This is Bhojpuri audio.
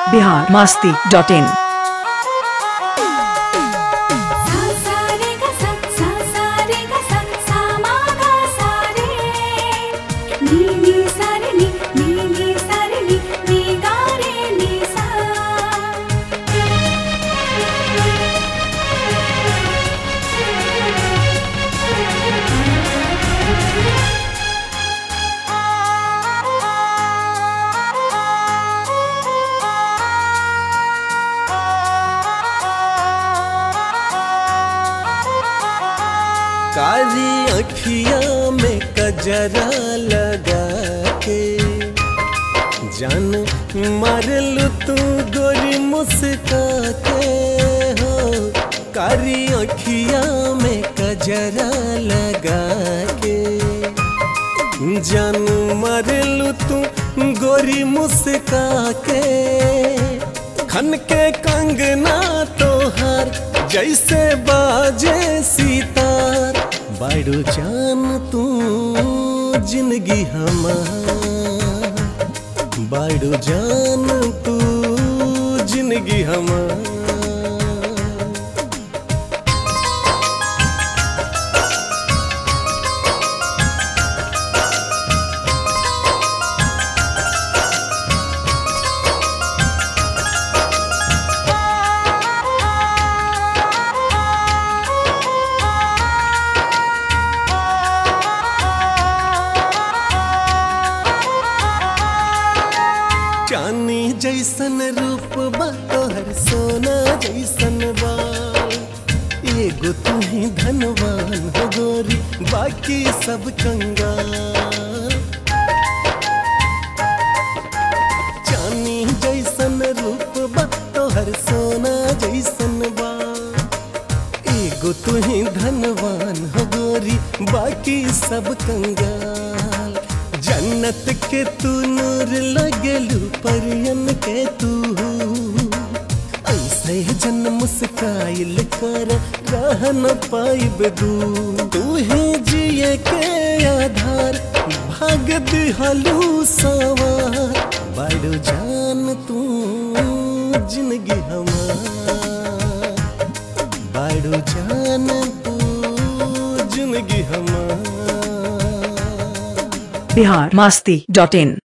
biharmasti.in। काली अखियां में कजरा लगा के जान मारलू तू गोरी मुस्का के हो। काली अखियां में कजरा लगा के जान मारलू तू गोरी मुस्का के। खन के कंगना तोहार जैसे बाजे सितार। बाड़ू जान तू जिंदगी हमार। बाड़ू जान तू जिंदगी हमार। चांदी जैसन रूप बा तोहर सोना जैसन बाल। एगो तू ही धनवान हो गोरी बाकी सब कंगाल। चांदी जैसन रूप बा तोहर सोना जैसन बाल। एगो तू ही धनवान हो गोरी बाकी सब कंगाल। जन्नत के तू नूर लगलू परियन के तू। ऐसे जन मुस्काइल कर रह न पाइब दूर। तू ही जिए के आधार भाग दिहलू सवार। बाड़ू जान तू जिंदगी हमार। बाड़ू जान तू जिंदगी हमार। biharmasti.in।